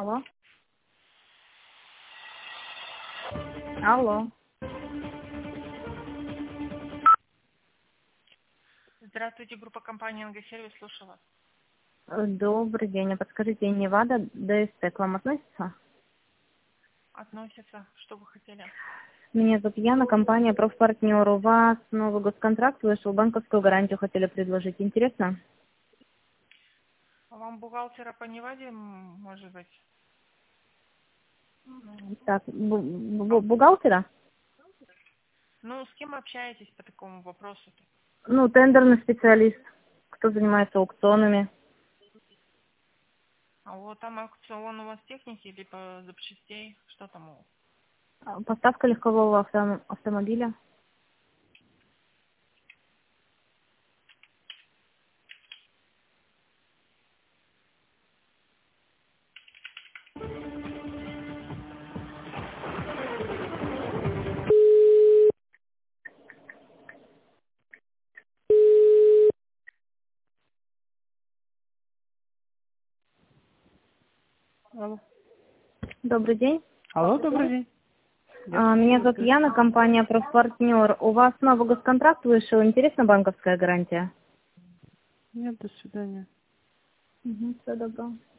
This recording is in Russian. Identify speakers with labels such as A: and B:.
A: Алло. Алло.
B: Здравствуйте, группа компании «Энгосервис», слушаю вас.
A: Добрый день. А подскажите, Невада ДСТ к вам относится?
B: Относится, что вы хотели?
A: Меня зовут Яна, компания «Профпартнер». У вас новый госконтракт вышел, банковскую гарантию хотели предложить. Интересно?
B: А вам бухгалтера по Неваде, может быть?
A: Так, бухгалтера?
B: Ну, с кем общаетесь по такому вопросу-то?
A: Ну, тендерный специалист, кто занимается аукционами.
B: А вот там аукцион у вас техники, либо запчастей, что там у вас?
A: Поставка легкового автомобиля.
C: Алло.
A: Добрый день.
C: Алло, добрый день.
A: Меня зовут Яна, компания «Профпартнер». У вас новый госконтракт вышел. Интересна банковская гарантия?
C: Нет, до свидания.
A: Всего доброго.